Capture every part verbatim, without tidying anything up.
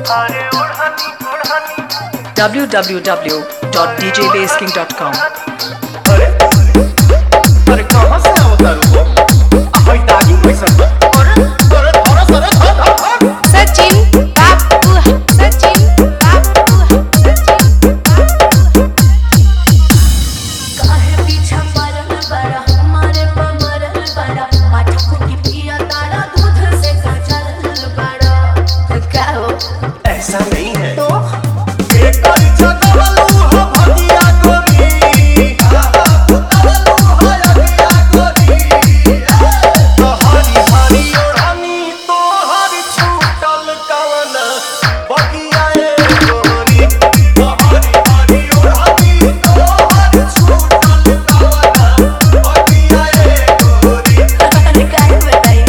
w w w dot d j bass king dot com। अरे अरे कहाँ से अवतार हो? भाई दागी पैसा अरे अरे थोड़ा सा रे धर धर धर सचिन बाबू सचिन बाबू सचिन बाबू काहे पीछा पड़ल बड़ा हमारे पमरल बड़ा माथा फूटी पिया तारा दूध से सजल बड़ा का हो ऐसा नहीं है तो एक करिछा कवलू हो भगिया गोरी आहा पुतवलू हो अगिया गोरी तो हरी हरी ओढ़नी तो हरी छूटल कवन बगिया ए गोरी तो हरी हरी ओढ़नी तो हरी छूटल कवन बगिया ए गोरी काहे बताई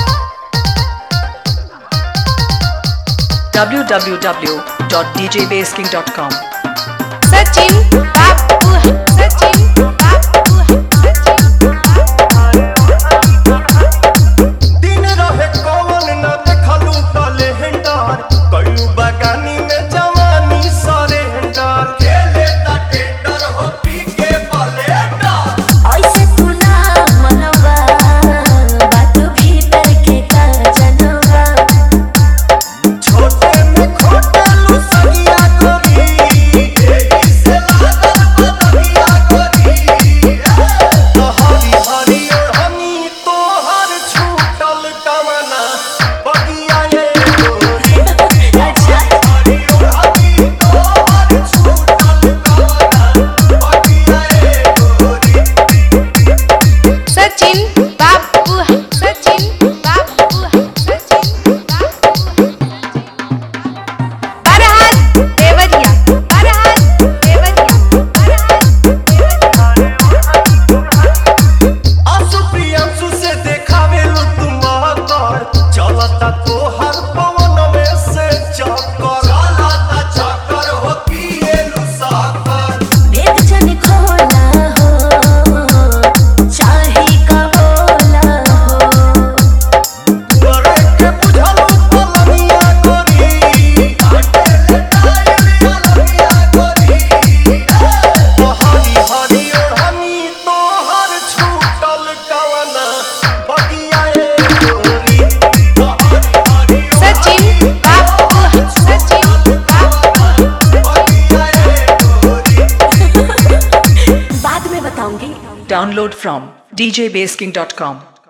w w w dot d j bass king dot com। Sachin बाबू सचिन बाबू सचिन दिन रहे कौन न देखलू तले हेंडर कयू बगानी में जवानी सरेंडर खेले ता टेंडर हो पी के पलेंडर ऐसे तू ना मनवा बात भीतर के का जनवा छोटे में खोटे लू सगिया गोरी एही से लागल बदगिया गोरी तो हरी हरी ओढ़नी तो हर छूटल कवना बगिया ए गोरी अच्छा हरी ओढ़नी तो हर छूटल कवना बगिया ए गोरी सचिन बाबू सचिन बाबू सचिन बाबू बरहात देवरिया बरहात देवरिया बरहात देवरिया असुप्रियांशु से देखावेलू तुम कर चलता तोहर पवन में से चक्कर चलता चक्कर हो पिएलू साकर भेद जन खोला हो चाहे का बोला हो करे के बुझलू पलनिया गोरी काटे ले टाइम अलगिया गोरी तो हरी हरी ओढ़नी तोहर छूटल कवना बगिया ए गोरी तो हरी हरी सचिन बाबू सचिन बाबू बगिया ए गोरी बाद में बताऊंगी। Download from d j bass king dot com।